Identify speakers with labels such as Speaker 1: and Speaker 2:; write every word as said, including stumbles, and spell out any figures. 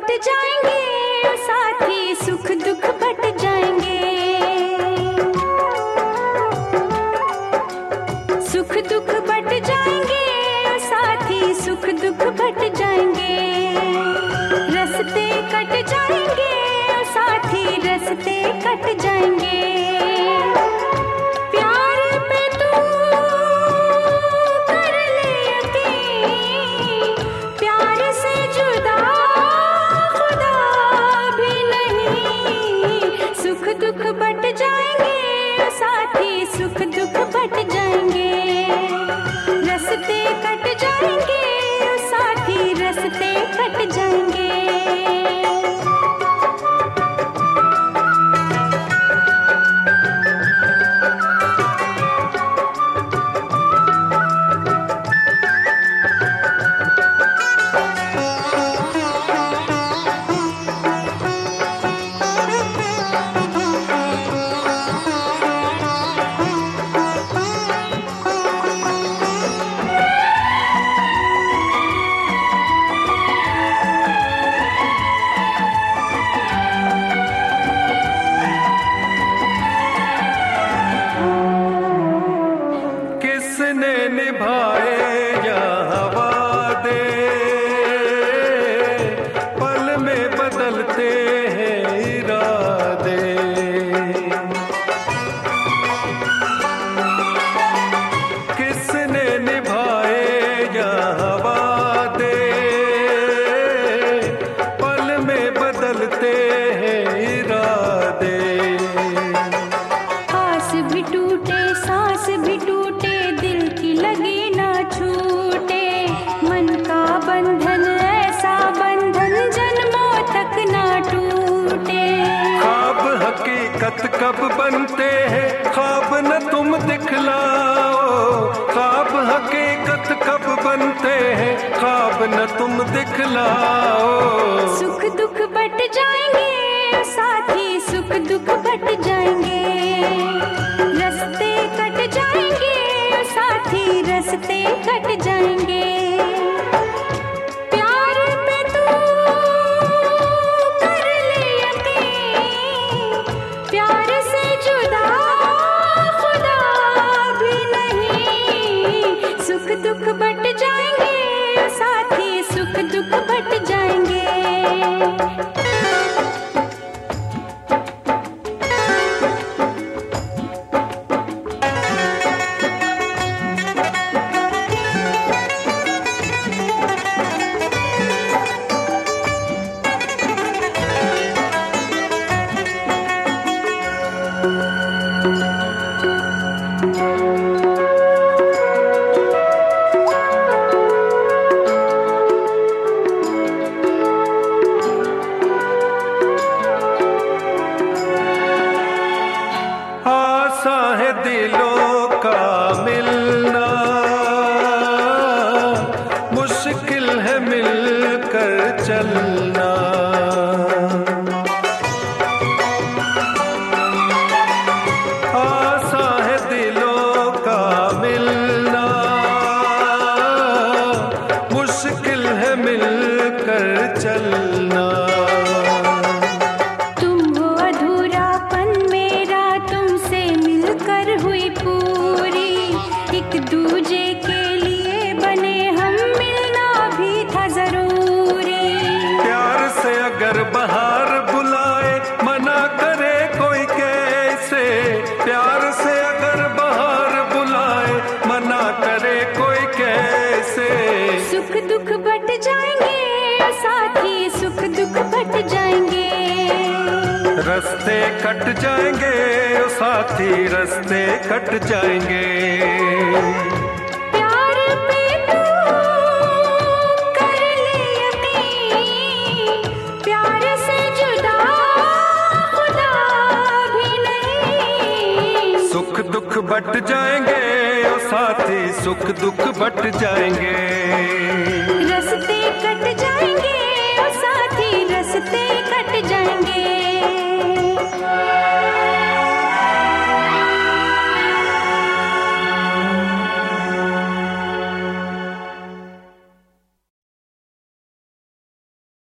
Speaker 1: But जाएंगे साथी, सुख दुख बट जाएंगे। सुख दुख बट जाएंगे साथी, सुख दुख बट जाएंगे। रास्ते कट जाएंगे साथी, रास्ते कट जाएंगे। प्यार पे तू कर ले यकीन, प्यार से जुदा खुदा भी नहीं। सुख दुख बट जाएंगे साथी, सुख दुख बट जाएंगे। रास्ते कट जाएंगे साथी, रास्ते कट जाएंगे।
Speaker 2: किसने निभाए यहाँ वादे, पल में बदलते हैं इरादे। किसने निभाए यहाँ वादे, पल में बदलते हैं इरादे।
Speaker 1: आस भी टूटे सांस भी टूटे, दिल की लगी ना छूटे। मन का बंधन ऐसा बंधन जन्मों तक ना टूटे।
Speaker 2: ख्वाब हकीकत कब बनते हैं, ख्वाब न तुम दिखलाओ। ख्वाब हकीकत कब बनते हैं, ख्वाब न तुम दिखलाओ।
Speaker 1: सुख दुख बट जाएंगे साथी, सुख दुख बट जाएंगे। रास्ते कट जाएंगे साथी, रास्ते कट जाएंगे। प्यार पे तू कर ले यकीन, प्यार से जुदा खुदा भी नहीं। सुख दुख बट जाएंगे साथी, सुख दुख बट जाएंगे।
Speaker 2: आसा है दिलों का मिलना, मुश्किल है मिलकर चलना। आसा है दिलों का मिलना, मुश्किल है मिलकर चलना।
Speaker 1: तुम हो अधूरापन मेरा, तुमसे मिलकर हुई पूरी। एक दूजे के लिए बने हम, मिलना भी था जरूरी।
Speaker 2: प्यार से अगर बहार बुलाए, मना करे कोई कैसे। प्यार से अगर बहार बुलाए, मना करे कोई कैसे।
Speaker 1: सुख दुख बट जाएंगे साथी, सुख दुख बट जाएंगे।
Speaker 2: रास्ते कट जाएंगे ओ साथी, रास्ते कट जाएंगे।
Speaker 1: प्यार पे तू कर ले यकीन, प्यार से जुदा खुदा भी नहीं।
Speaker 2: सुख दुख बट जाएंगे ओ साथी, सुख दुख बट जाएंगे।